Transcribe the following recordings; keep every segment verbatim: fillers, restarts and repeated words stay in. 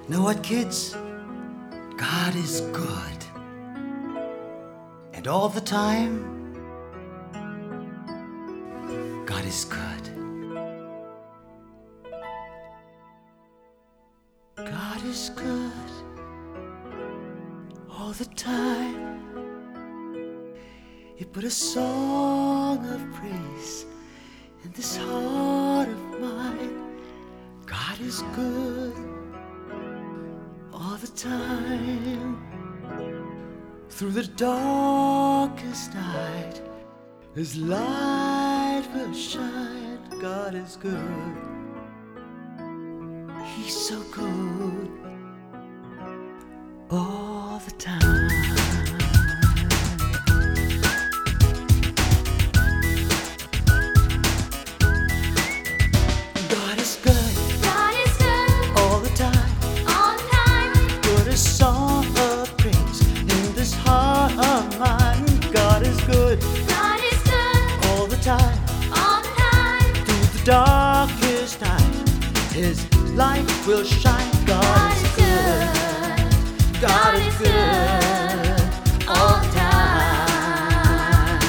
Know what, kids? God is good. And all the time, God is good. God is good all the time. He put a song of praise in this heart of mine. God is good all the time. Through the darkest night, His light will shine. God is good. He's so good all the time. God is good. God is good All the time. all the time. Put a song of praise in this heart of mine. God is good God is good all the time. all the time. Through the darkest night, His light will shine. God, God is is good. good. God is good all the time.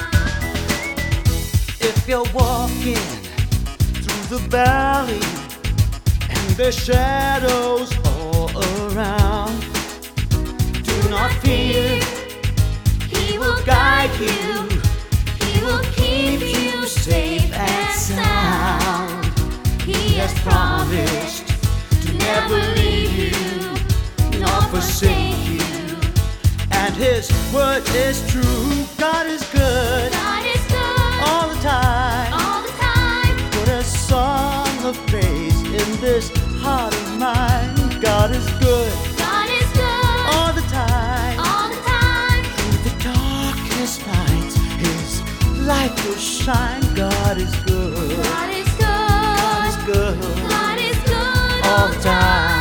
If you're walking through the valley and there's shadows all around, do not fear. He will Guide guide you. you. He will keep you safe and sound. He has promised to never leave you nor forsake you. And His word is true. God is good God is good all the time. all the time. Put a song of praise in this heart of mine. God is good God is good all the time. all the time. Through the darkest night, His light will shine. God is good. God is God is good. good God is good all the time.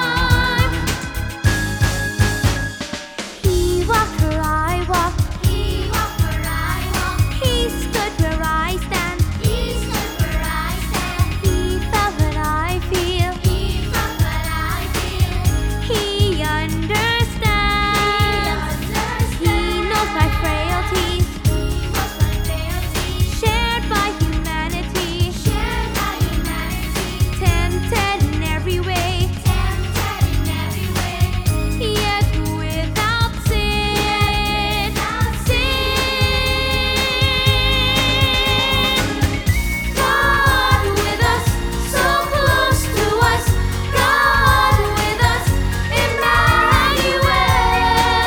He walked where I walk. He walked where I walk. He stood where I stand. He stood where I stand. He felt what I feel. He felt what I feel. He understands. He knows my frailties. He knows my frailties. Shared by humanity. Shared by humanity. Tempted in every way. Tempted in every way. Yet without sin. Without sin. God with us, so close to us. God with us, Emmanuel.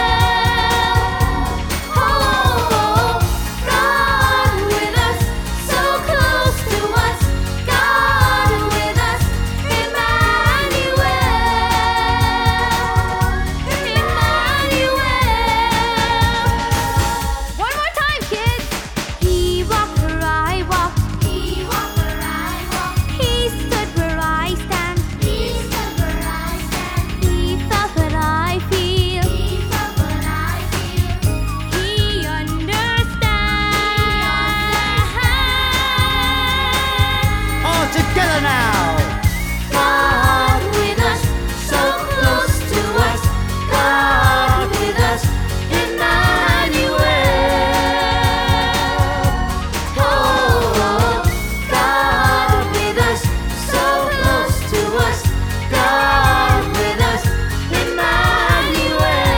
Oh, God with us, so close to us. God with us, Emmanuel. Emmanuel. One more time, kids. He walked where I walk. He walked where I walk. He stood where I stand. He stood where I stand. He felt what I feel. He felt what I feel. He understands. All together now. God with us, so close to us. God with us, Emmanuel. Oh, God with us, so close to us. God with us, Emmanuel.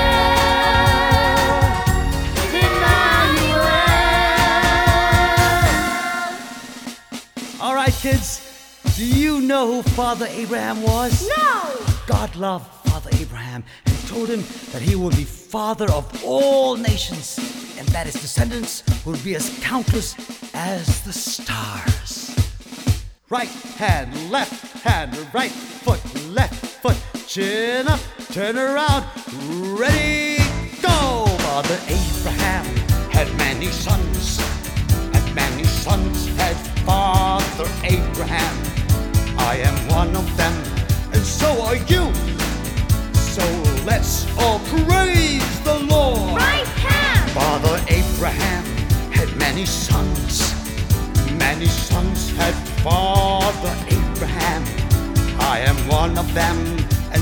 Emmanuel. All right, kids. Do you know who Father Abraham was? No! God loved Father Abraham and told him that he would be father of all nations and that his descendants would be as countless as the stars. Right hand, left hand, right foot, left foot, chin up, turn around, ready, go! Father Abraham had many sons, and many sons had Father Abraham. I am one of them, and so are you. So let's all praise the Lord. Right hand! Father Abraham had many sons. Many sons had Father Abraham. I am one of them, and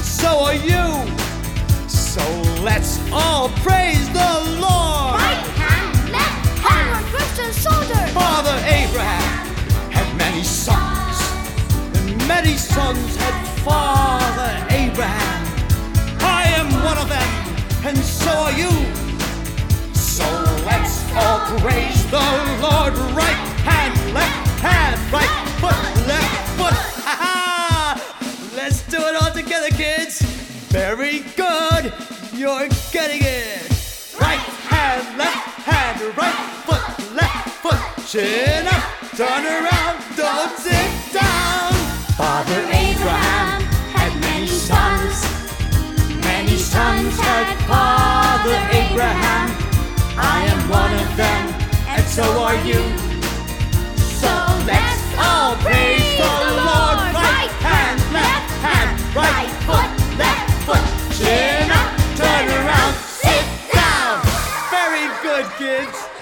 so are you. So let's all praise the Lord. Right hand, left hand on Christian's shoulder. Father Abraham had many sons, and many sons had Father Abraham. I am one of them, and so are you. So let's all praise the Lord. Right hand, left hand, right foot, left foot. Ha-ha! Let's do it all together, kids. Very good. You're getting it. Right hand, left hand, right foot, left foot. Chin up, turn around, don't sit down. Father Abraham had many sons. Many sons had Father Abraham. I am one of them, and so are you. So let's all praise the Lord. Right hand, left hand, right foot, left foot. Chin up, turn around, sit down. Very good, kids.